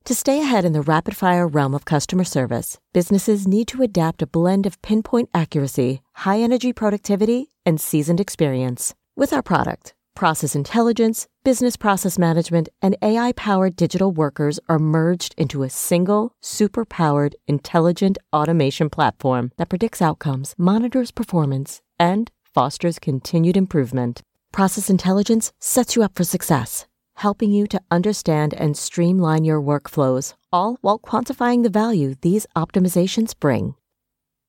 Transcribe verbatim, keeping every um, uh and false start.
To stay ahead in the rapid-fire realm of customer service, businesses need to adapt a blend of pinpoint accuracy, high-energy productivity, and seasoned experience. With our product, Process Intelligence, Business Process Management, and A I-powered digital workers are merged into a single, super-powered, intelligent automation platform that predicts outcomes, monitors performance, and fosters continued improvement. Process Intelligence sets you up for success, helping you to understand and streamline your workflows, all while quantifying the value these optimizations bring.